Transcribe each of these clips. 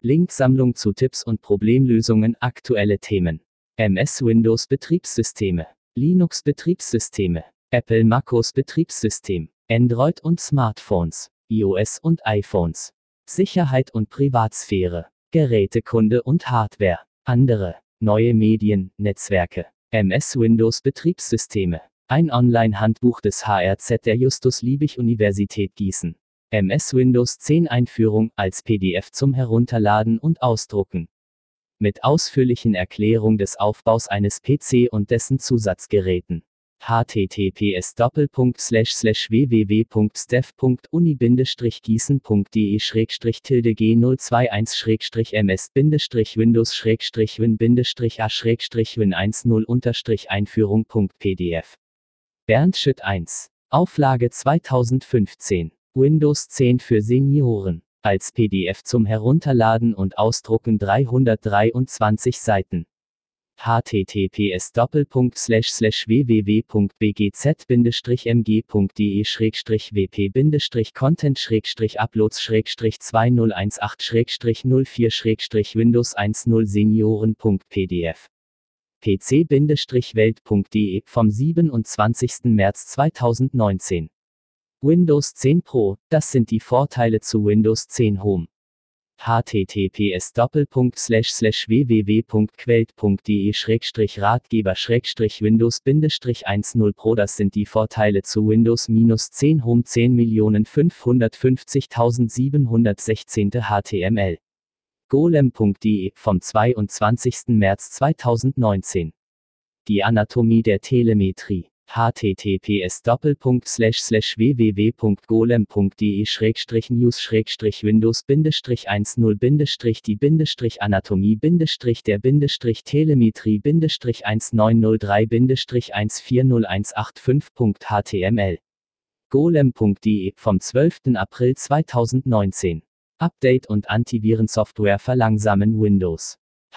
Linksammlung zu Tipps und Problemlösungen, aktuelle Themen. MS Windows Betriebssysteme, Linux Betriebssysteme, Apple macOS Betriebssystem, Android und Smartphones, iOS und iPhones. Sicherheit und Privatsphäre, Gerätekunde und Hardware, andere, neue Medien, Netzwerke. MS Windows Betriebssysteme. Ein Online-Handbuch des HRZ der Justus-Liebig-Universität Gießen. MS Windows 10 Einführung als PDF zum Herunterladen und Ausdrucken. Mit ausführlichen Erklärung des Aufbaus eines PC und dessen Zusatzgeräten. https://www.steph.uni-gießen.de/ms-win-win10-Einführung.pdf. Bernd Schütt 1. Auflage 2015. Windows 10 für Senioren. Als PDF zum Herunterladen und Ausdrucken 323 Seiten. https://www.bgz-mg.de/wp-content-2018/04/Windows 10 Senioren.pdf. pc-welt.de vom 27. März 2019. Windows 10 Pro, das sind die Vorteile zu Windows 10 Home. https://www.quelt.de/ratgeber-Windows-10 Pro, das sind die Vorteile zu Windows-10 Home 10.550.716 HTML. golem.de vom 22. März 2019. Die Anatomie der Telemetrie. https://www.golem.de/news-windows-die-anatomie-der-Telemetrie-190-185.html. golem.de vom 12. April 2019. Update und Antivirensoftware verlangsamen Windows.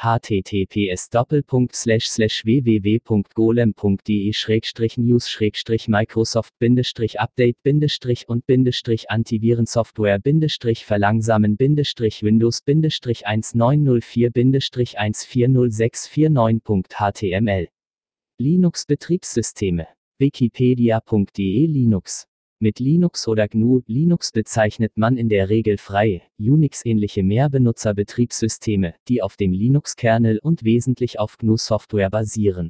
https://www.golem.de/microsoft-update-verlangsamen-Windows-verlangsamen-19044-14069.html. Linux-Betriebssysteme. Wikipedia.de Linux. Mit Linux oder GNU Linux bezeichnet man in der Regel freie, Unix-ähnliche Mehrbenutzer-Betriebssysteme, die auf dem Linux-Kernel und wesentlich auf GNU-Software basieren.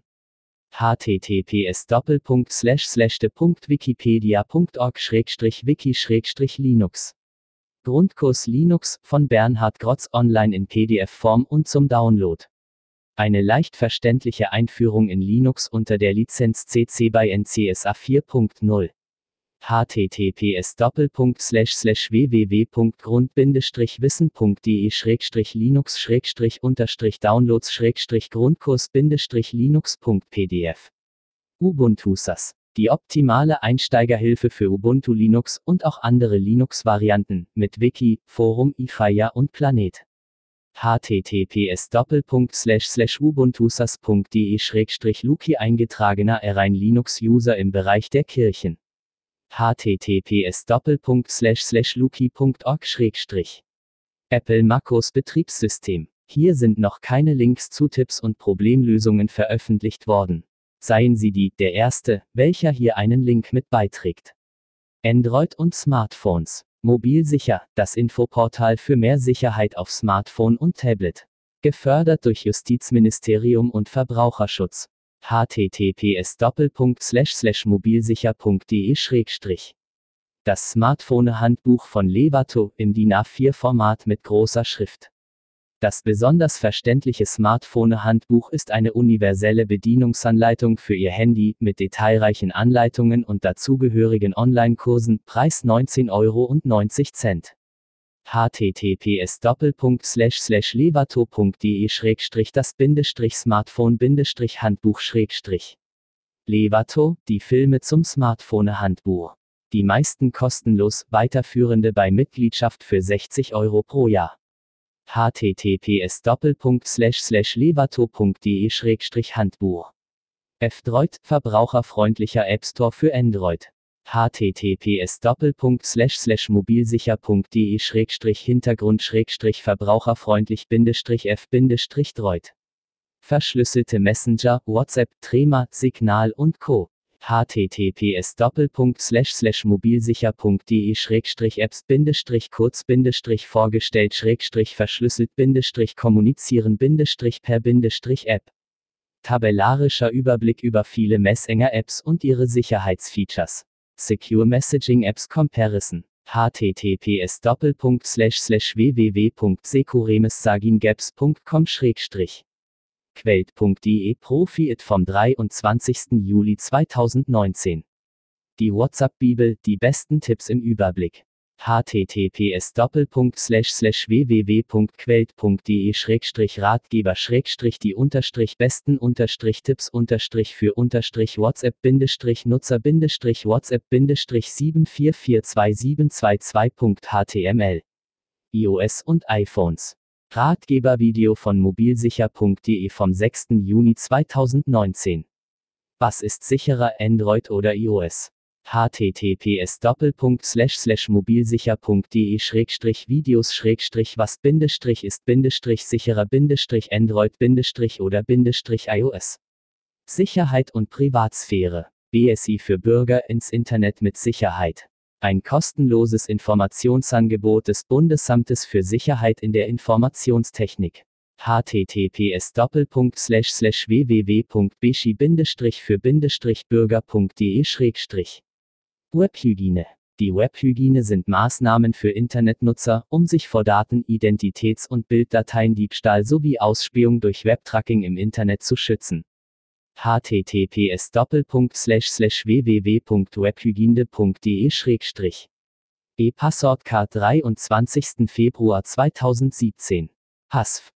https://wiki-wiki-linux. Grundkurs Linux von Bernhard Grotz online in PDF-Form und zum Download. Eine leicht verständliche Einführung in Linux unter der Lizenz CC BY NC-SA 4.0. https://www.grund-linux-linux-downloads-grundkurs-linux.pdf. Ubuntu SAS. Die optimale Einsteigerhilfe für Ubuntu Linux und auch andere Linux-Varianten mit Wiki, Forum, iFire und Planet. https://ubuntusas.de/luki eingetragener rein Linux-User im Bereich der Kirchen. https://luki.org/. Apple macOS Betriebssystem. Hier sind noch keine Links zu Tipps und Problemlösungen veröffentlicht worden. Seien Sie der Erste, welcher hier einen Link mit beiträgt. Android und Smartphones. Mobilsicher, das Infoportal für mehr Sicherheit auf Smartphone und Tablet. Gefördert durch Justizministerium und Verbraucherschutz. https://mobilsicher.de/. Das Smartphone-Handbuch von Levato im DIN A4-Format mit großer Schrift. Das besonders verständliche Smartphone-Handbuch ist eine universelle Bedienungsanleitung für Ihr Handy mit detailreichen Anleitungen und dazugehörigen Online-Kursen, Preis 19,90 €. https://levato.de/das-Smartphone-Handbuch-. Levato, die Filme zum Smartphone-Handbuch. Die meisten kostenlos, weiterführende bei Mitgliedschaft für 60 € pro Jahr. https://levato.de/handbuch. F-Droid, verbraucherfreundlicher App Store für Android. https://mobilsicher.de/hintergrund/verbraucherfreundlich-f-droid. Verschlüsselte Messenger, WhatsApp, Trema, Signal und Co. https://mobilsicher.de/vorgestellt-verschlüsselt-kommunizieren-per-App. Tabellarischer Überblick über viele Messenger-Apps und ihre Sicherheitsfeatures. Secure Messaging Apps Comparison. https://www.securemessagingaps.com/ Quelt.de Profi-It vom 23. Juli 2019. Die WhatsApp-Bibel, die besten Tipps im Überblick. https://www.quelt.de/ratgeber-die-Unterstrich-Tipps-für-WhatsApp-WhatsApp-7442722.html. iOS und iPhones. Ratgebervideo von mobilsicher.de vom 6. Juni 2019. Was ist sicherer, Android oder iOS? https://mobilsicher.de/videos-was-ist-sicherer-Android- oder iOS? Sicherheit und Privatsphäre. BSI für Bürger ins Internet mit Sicherheit. Ein kostenloses Informationsangebot des Bundesamtes für Sicherheit in der Informationstechnik. https://www.bschi-für-bürger.de/. Webhygiene. Die Webhygiene sind Maßnahmen für Internetnutzer, um sich vor Daten-, Identitäts- und Bilddateiendiebstahl sowie Ausspähung durch Webtracking im Internet zu schützen. https://www.webhygiene.de/. E-Passwort-Card 23. Februar 2017. HASF